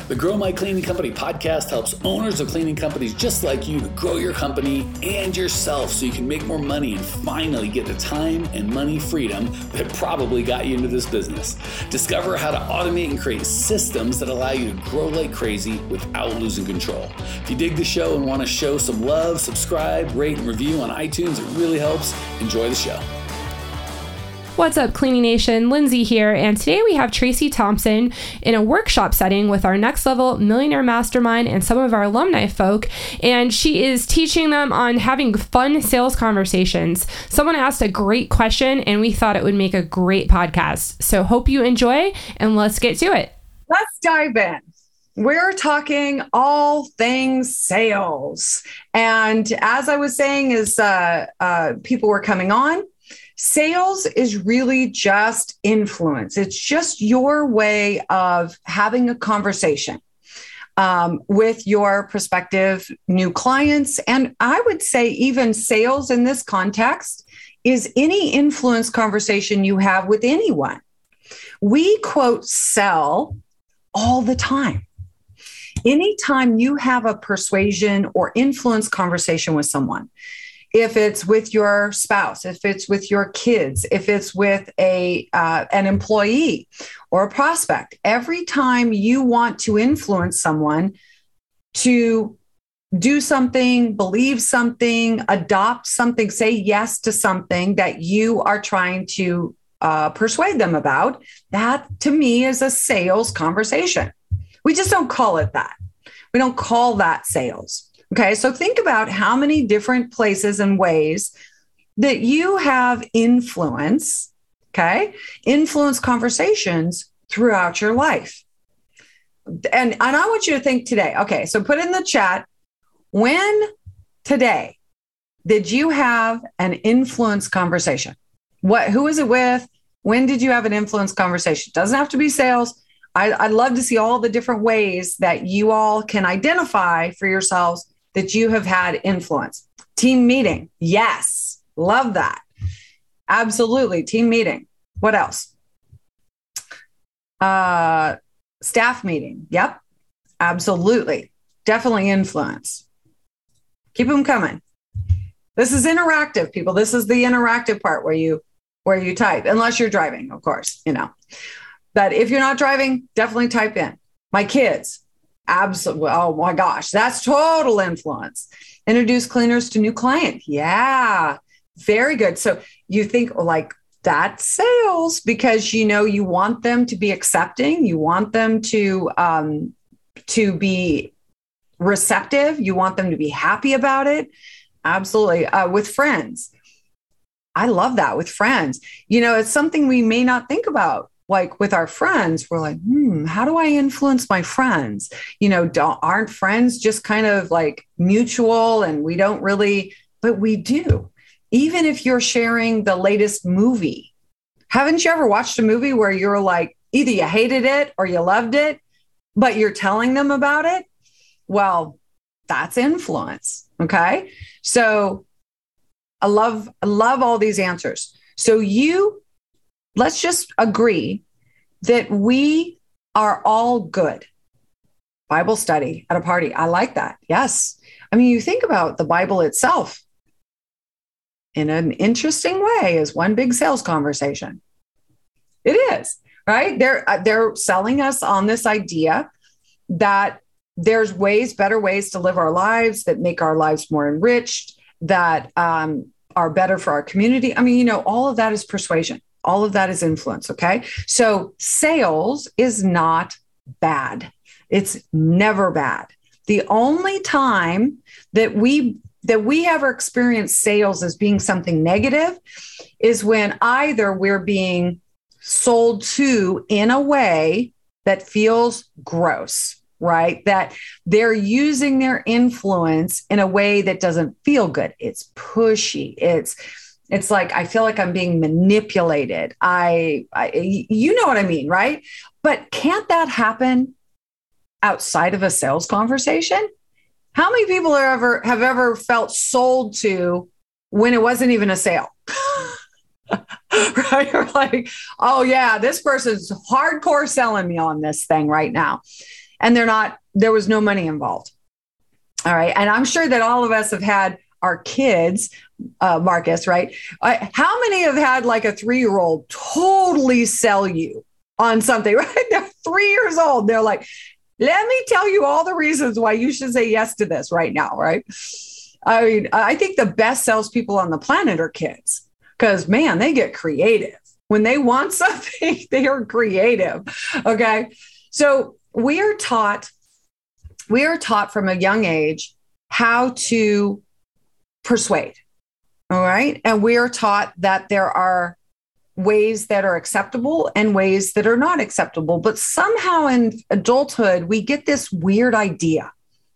The Grow My Cleaning Company podcast helps owners of cleaning companies just like you to grow your company and yourself so you can make more money and finally get the time and money freedom that probably got you into this business. Discover how to automate and create systems that allow you to grow like crazy without losing control. If you dig the show and want to show some love, subscribe, rate, and review on iTunes. It really helps. Enjoy the show. What's up, Cleaning Nation? Lindsay here, and today we have Tracy Thompson in a workshop setting with our Next Level Millionaire Mastermind and some of our alumni folk, and she is teaching them on having fun sales conversations. Someone asked a great question, and we thought it would make a great podcast. So hope you enjoy, and let's get to it. Let's dive in. We're talking all things sales. And as I was saying, as people were coming on, sales is really just influence. It's just your way of having a conversation with your prospective new clients. And I would say even sales in this context is any influence conversation you have with anyone. We quote sell all the time. Anytime you have a persuasion or influence conversation with someone, if it's with your spouse, if it's with your kids, if it's with an employee or a prospect, every time you want to influence someone to do something, believe something, adopt something, say yes to something that you are trying to persuade them about, that to me is a sales conversation. We just don't call it that. We don't call that sales. Okay, so think about how many different places and ways that you have influence conversations throughout your life. And I want you to think today. Okay, so put in the chat, when today did you have an influence conversation? Who is it with? When did you have an influence conversation? Doesn't have to be sales. I'd love to see all the different ways that you all can identify for yourselves that you have had influence. Team meeting. Yes. Love that. Absolutely. Team meeting. What else? Staff meeting. Yep. Absolutely. Definitely influence. Keep them coming. This is interactive, people. This is the interactive part where you type, unless you're driving, of course, But if you're not driving, definitely type in. My kids. Absolutely. Oh my gosh, that's total influence. Introduce cleaners to new client. Yeah, very good. So you think like that's sales because you want them to be accepting, you want them to be receptive, you want them to be happy about it. Absolutely. With friends, I love that. With friends, it's something we may not think about. Like with our friends, we're like, how do I influence my friends? Aren't friends just kind of like mutual and we don't really, but we do. Even if you're sharing the latest movie, haven't you ever watched a movie where you're like, either you hated it or you loved it, but you're telling them about it? Well, that's influence. Okay. So I love all these answers. So let's just agree that we are all good. Bible study at a party. I like that. Yes. I mean, you think about the Bible itself in an interesting way is one big sales conversation. It is, right? They're selling us on this idea that there's better ways to live our lives that make our lives more enriched, that are better for our community. I mean, all of that is persuasion. All of that is influence. Okay. So sales is not bad. It's never bad. The only time that we ever experience sales as being something negative is when either we're being sold to in a way that feels gross, right? That they're using their influence in a way that doesn't feel good. It's pushy. It's like, I feel like I'm being manipulated. You know what I mean, right? But can't that happen outside of a sales conversation? How many people have ever felt sold to when it wasn't even a sale? Right? You're like, oh yeah, this person's hardcore selling me on this thing right now. And there was no money involved. All right. And I'm sure that all of us have had our kids, Marcus, right? How many have had like a 3-year-old totally sell you on something, right? They're 3 years old. They're like, let me tell you all the reasons why you should say yes to this right now, right? I mean, I think the best salespeople on the planet are kids because, man, they get creative. When they want something, they are creative. Okay. So we are taught from a young age how to persuade. All right. And we are taught that there are ways that are acceptable and ways that are not acceptable. But somehow in adulthood, we get this weird idea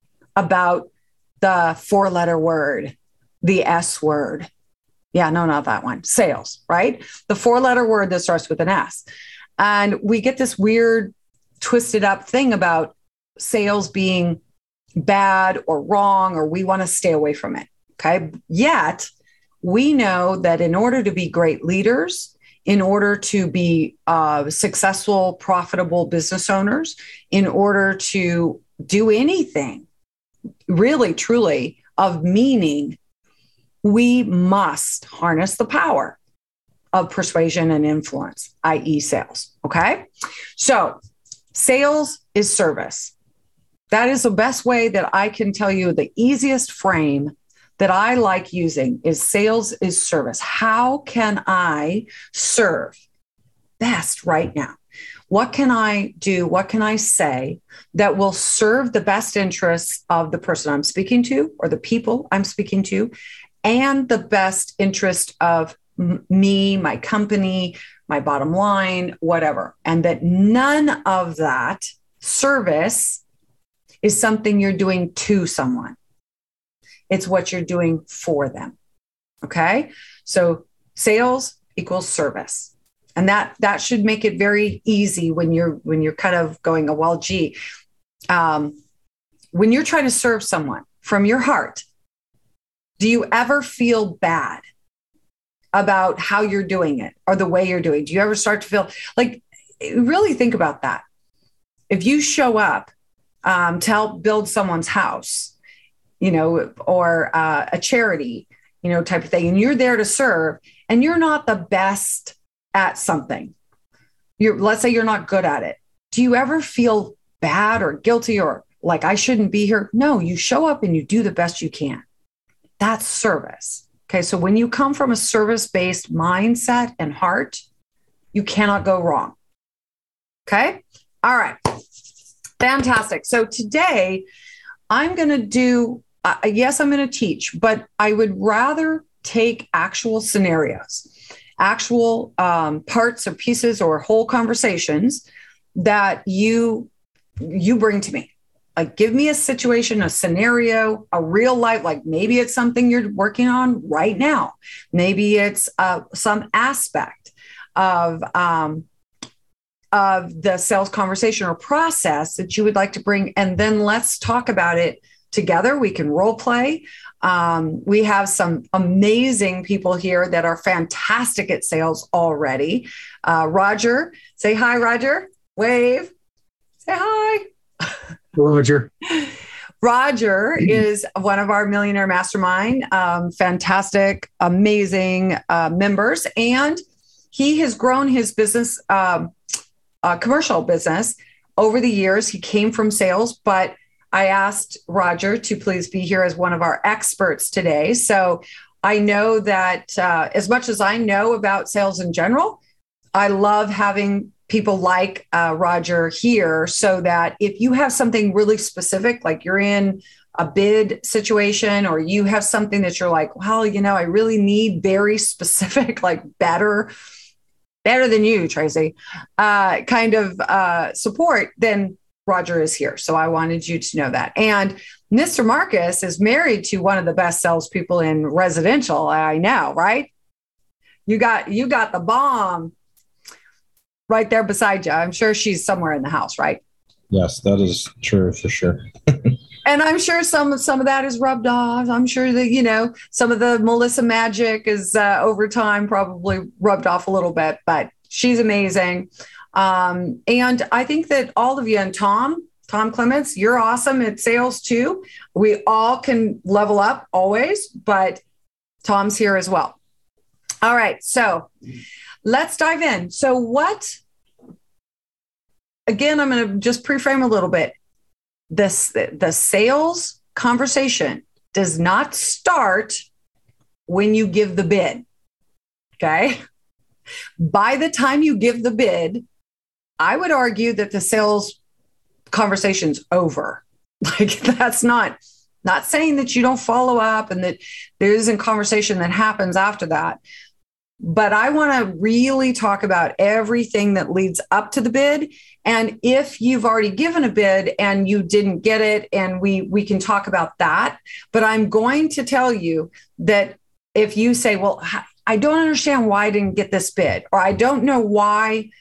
about the 4-letter word, the S word. Yeah, no, not that one. Sales, right? The 4-letter word that starts with an S. And we get this weird twisted up thing about sales being bad or wrong, or we want to stay away from it. Okay. Yet we know that in order to be great leaders, in order to be successful, profitable business owners, in order to do anything really, truly of meaning, we must harness the power of persuasion and influence, i.e. sales. Okay. So sales is service. That is the best way that I can tell you. The easiest frame that I like using is sales is service. How can I serve best right now? What can I do? What can I say that will serve the best interests of the person I'm speaking to or the people I'm speaking to, and the best interest of me, my company, my bottom line, whatever. And that none of that service is something you're doing to someone. It's what you're doing for them. Okay. So sales equals service. And that should make it very easy when you're kind of going, oh, well, gee, when you're trying to serve someone from your heart, do you ever feel bad about how you're doing it or the way you're doing it? Do you ever start to feel like, really think about that? If you show up to help build someone's house, or a charity, type of thing, and you're there to serve, and you're not the best at something, let's say you're not good at it. Do you ever feel bad or guilty or like I shouldn't be here? No, you show up and you do the best you can. That's service. Okay. So when you come from a service-based mindset and heart, you cannot go wrong. Okay. All right. Fantastic. So today I'm going to do, yes, I'm going to teach, but I would rather take actual scenarios, actual parts or pieces or whole conversations that you bring to me. Like, give me a situation, a scenario, a real life, like maybe it's something you're working on right now. Maybe it's some aspect of the sales conversation or process that you would like to bring. And then let's talk about it together. We can role play. We have some amazing people here that are fantastic at sales already. Roger, say hi, Roger. Wave. Say hi. Roger. Roger is one of our Millionaire Mastermind, fantastic, amazing members. And he has grown his business, commercial business over the years. He came from sales, but I asked Roger to please be here as one of our experts today. So I know that as much as I know about sales in general, I love having people like Roger here, so that if you have something really specific, like you're in a bid situation, or you have something that you're like, well, I really need very specific, like better than you, Tracy, kind of support, then Roger is here. So I wanted you to know that. And Mr. Marcus is married to one of the best salespeople in residential. I know, right? You got the bomb right there beside you. I'm sure she's somewhere in the house, right? Yes, that is true for sure. And I'm sure some of that is rubbed off. I'm sure that, some of the Melissa magic is over time probably rubbed off a little bit, but she's amazing. And I think that all of you, and Tom, Tom Clements, you're awesome at sales too. We all can level up always, but Tom's here as well. All right, so let's dive in. So again, I'm going to just pre-frame a little bit. The sales conversation does not start when you give the bid, okay? By the time you give the bid, I would argue that the sales conversation's over. Like, that's not saying that you don't follow up and that there isn't conversation that happens after that. But I want to really talk about everything that leads up to the bid. And if you've already given a bid and you didn't get it, and we can talk about that. But I'm going to tell you that if you say, well, I don't understand why I didn't get this bid, or I don't know why,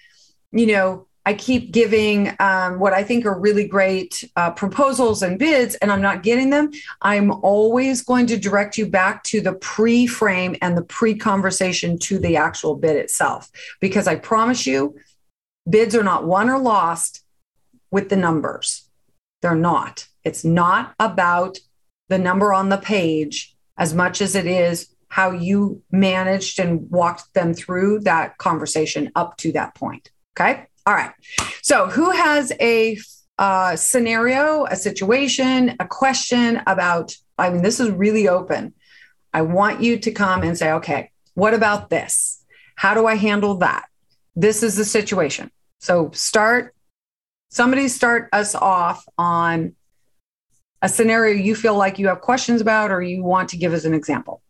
I keep giving what I think are really great proposals and bids, and I'm not getting them, I'm always going to direct you back to the pre-frame and the pre-conversation to the actual bid itself. Because I promise you, bids are not won or lost with the numbers. They're not. It's not about the number on the page as much as it is how you managed and walked them through that conversation up to that point. Okay? All right. So who has a scenario, a situation, a question about, this is really open. I want you to come and say, okay, what about this? How do I handle that? This is the situation. So somebody start us off on a scenario you feel like you have questions about, or you want to give us an example.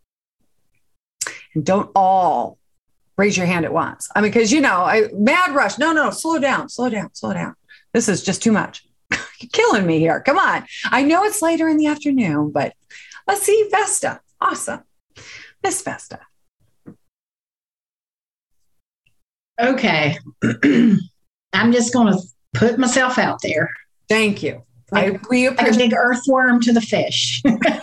And don't all raise your hand at once. Because, mad rush. No, slow down. This is just too much. You're killing me here. Come on. I know it's later in the afternoon, but let's see. Vesta. Awesome. Miss Vesta. Okay. I'm just going to put myself out there. Thank you. We appreciate a big earthworm to the fish.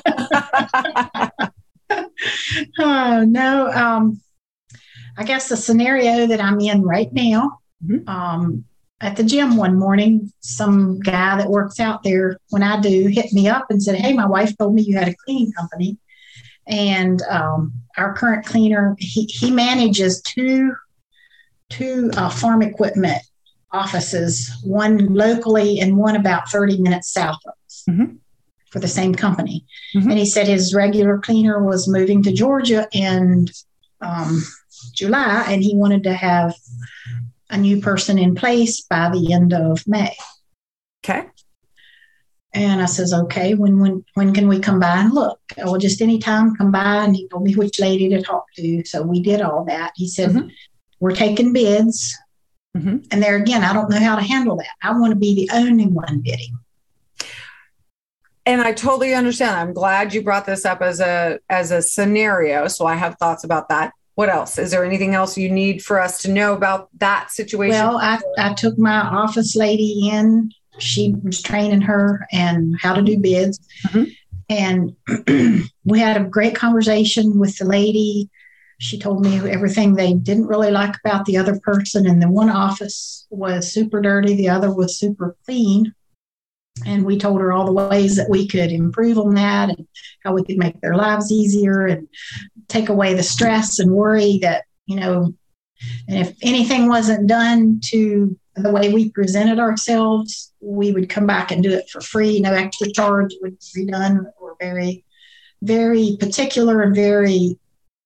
Oh, no. I guess the scenario that I'm in right now, at the gym one morning, some guy that works out there when I do hit me up and said, hey, my wife told me you had a cleaning company. And our current cleaner, he manages two farm equipment offices, one locally and one about 30 minutes south of us for the same company. And he said his regular cleaner was moving to Georgia in July, and he wanted to have a new person in place by the end of May. Okay. And I says, okay, when can we come by and look? Well, just anytime, come by. And he told me which lady to talk to. So we did all that. He said, we're taking bids. And there again, I don't know how to handle that. I want to be the only one bidding. And I totally understand. I'm glad you brought this up as a scenario. So I have thoughts about that. What else? Is there anything else you need for us to know about that situation? Well, I took my office lady in. She was training her and how to do bids. And we had a great conversation with the lady. She told me everything they didn't really like about the other person. And the one office was super dirty. The other was super clean. And we told her all the ways that we could improve on that and how we could make their lives easier and take away the stress and worry that, and if anything wasn't done to the way we presented ourselves, we would come back and do it for free. No extra charge would be done. We're very, very particular and very,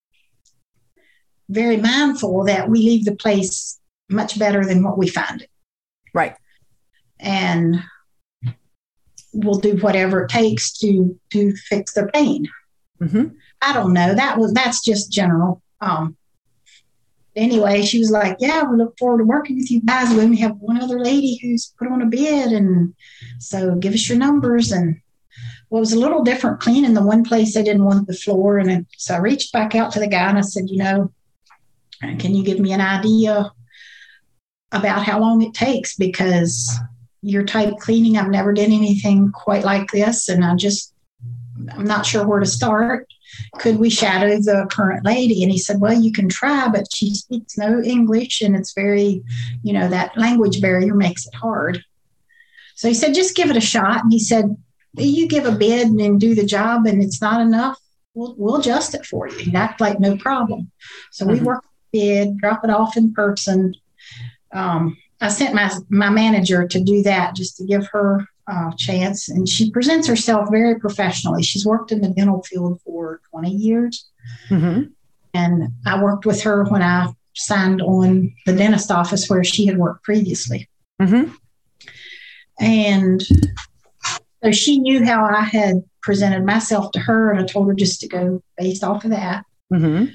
very mindful that we leave the place much better than what we find it. Right. And we'll do whatever it takes to fix their pain. I don't know. That's just general. Anyway, she was like, yeah, we look forward to working with you guys. We only have one other lady who's put on a bid. And so give us your numbers. And well, it was a little different cleaning. The one place they didn't want the floor. And so I reached back out to the guy and I said, can you give me an idea about how long it takes? Because your type cleaning, I've never done anything quite like this. And I'm not sure where to start. Could we shadow the current lady? And he said, well, you can try, but she speaks no English. And it's very, that language barrier makes it hard. So he said, just give it a shot. And he said, you give a bid and do the job and it's not enough, we'll adjust it for you. He'd act like no problem. So we work the bid, drop it off in person. I sent my manager to do that just to give her a chance. And she presents herself very professionally. She's worked in the dental field for 20 years. Mm-hmm. And I worked with her when I signed on the dentist office where she had worked previously. Mm-hmm. And so she knew how I had presented myself to her, and I told her just to go based off of that. Mm-hmm.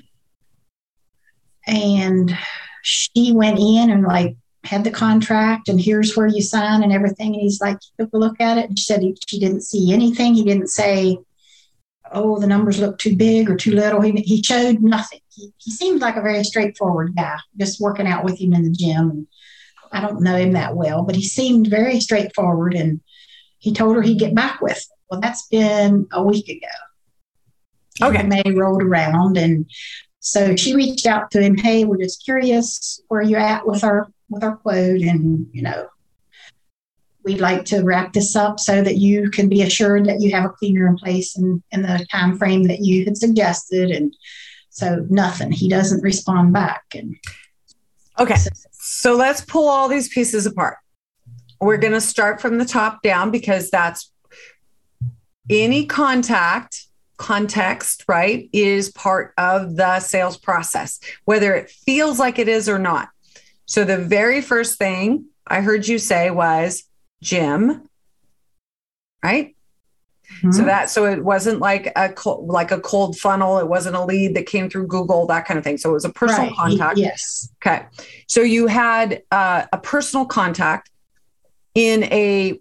And she went in and had the contract, and here's where you sign and everything. And he's like, he took a look at it, and she said she didn't see anything. He didn't say, oh, the numbers look too big or too little. He showed nothing. He seemed like a very straightforward guy, just working out with him in the gym. And I don't know him that well, but he seemed very straightforward. And he told her he'd get back with her. Well, that's been a week ago. Okay. May rolled around. And so she reached out to him. Hey, we're just curious where you're at with our quote. And, we'd like to wrap this up so that you can be assured that you have a cleaner in place in the time frame that you had suggested. And so nothing. He doesn't respond back. And okay. So let's pull all these pieces apart. We're going to start from the top down, because that's any context, right, is part of the sales process, whether it feels like it is or not. So the very first thing I heard you say was Jim, right? Mm-hmm. So it wasn't like a cold funnel. It wasn't a lead that came through Google, that kind of thing. So it was a personal contact. Yes. Okay. So you had a personal contact in a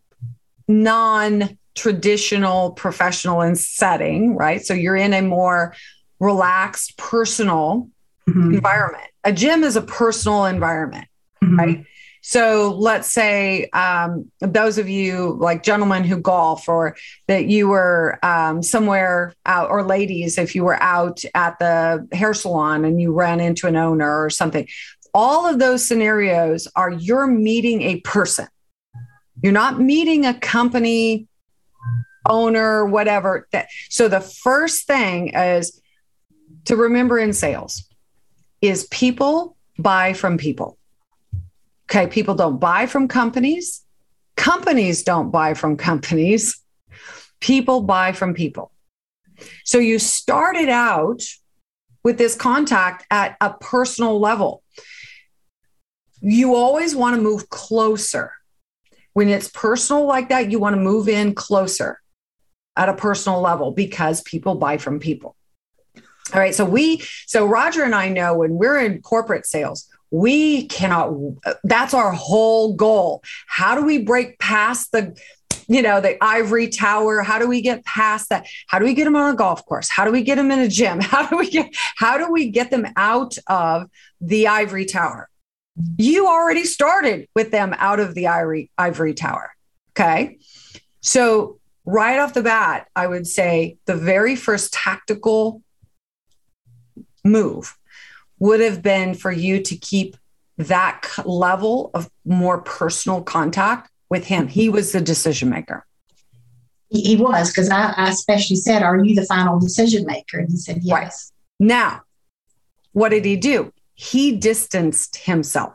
non-traditional professional setting, right? So you're in a more relaxed, personal environment. A gym is a personal environment, right? So let's say those of you like gentlemen who golf, or that you were somewhere out, or ladies, if you were out at the hair salon and you ran into an owner or something, all of those scenarios are you're meeting a person. You're not meeting a company owner, whatever. So the first thing is to remember in sales is people buy from people. Okay, people don't buy from companies. Companies don't buy from companies. People buy from people. So you started out with this contact at a personal level. You always want to move closer. When it's personal like that, you want to move in closer at a personal level, because people buy from people. All right. So Roger and I know when we're in corporate sales, we cannot, that's our whole goal. How do we break past the ivory tower? How do we get past that? How do we get them on a golf course? How do we get them in a gym? How do we get them out of the ivory tower? You already started with them out of the ivory tower. Okay. So right off the bat, I would say the very first tactical move would have been for you to keep that level of more personal contact with him. He was the decision maker. He was, because I especially said, are you the final decision maker? And he said, yes. Right. Now, what did he do? He distanced himself.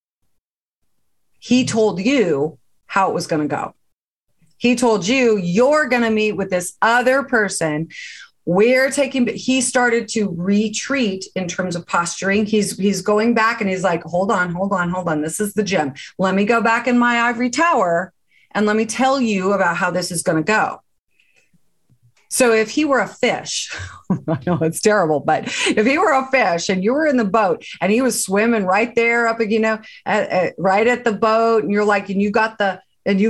He told you how it was going to go. He told you, you're going to meet with this other person. He started to retreat in terms of posturing. He's going back and he's like, hold on. This is the gym. Let me go back in my ivory tower and let me tell you about how this is going to go. So if he were a fish, I know it's terrible, but if he were a fish and you were in the boat and he was swimming right there up, right at the boat, and you're like, and you've got the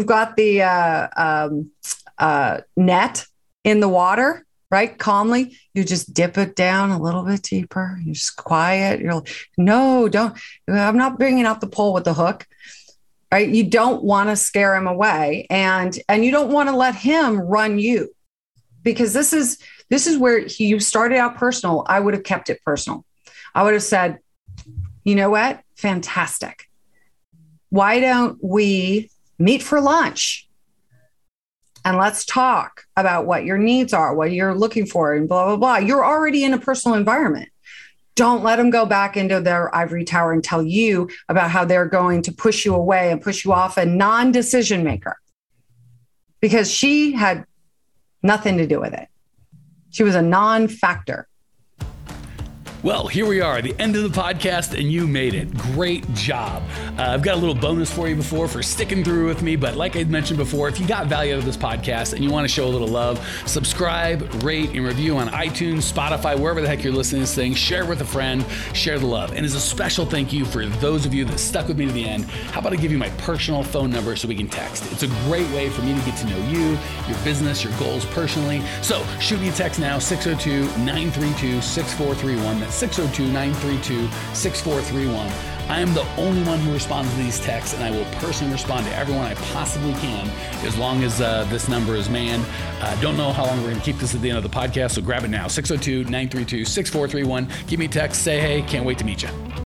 net in the water, right? Calmly, you just dip it down a little bit deeper. You're just quiet. You're like, no, don't. I'm not bringing out the pole with the hook. Right? You don't want to scare him away, and you don't want to let him run you, because this is where you started out personal. I would have kept it personal. I would have said, you know what? Fantastic. Why don't we meet for lunch and let's talk about what your needs are, what you're looking for, and blah, blah, blah. You're already in a personal environment. Don't let them go back into their ivory tower and tell you about how they're going to push you away and push you off a non-decision maker, because she had nothing to do with it. She was a non-factor. Well, here we are, the end of the podcast, and you made it. Great job. I've got a little bonus for you for sticking through with me, but like I mentioned before, if you got value out of this podcast and you want to show a little love, subscribe, rate, and review on iTunes, Spotify, wherever the heck you're listening to this thing. Share it with a friend, share the love. And as a special thank you for those of you that stuck with me to the end, how about I give you my personal phone number so we can text? It's a great way for me to get to know you, your business, your goals personally. So shoot me a text now, 602-932-6431. That's 602-932-6431. I am the only one who responds to these texts, and I will personally respond to everyone I possibly can as long as this number is manned. Don't know how long we're going to keep this at the end of the podcast, so grab it now, 602-932-6431. Give me a text, say hey, can't wait to meet you.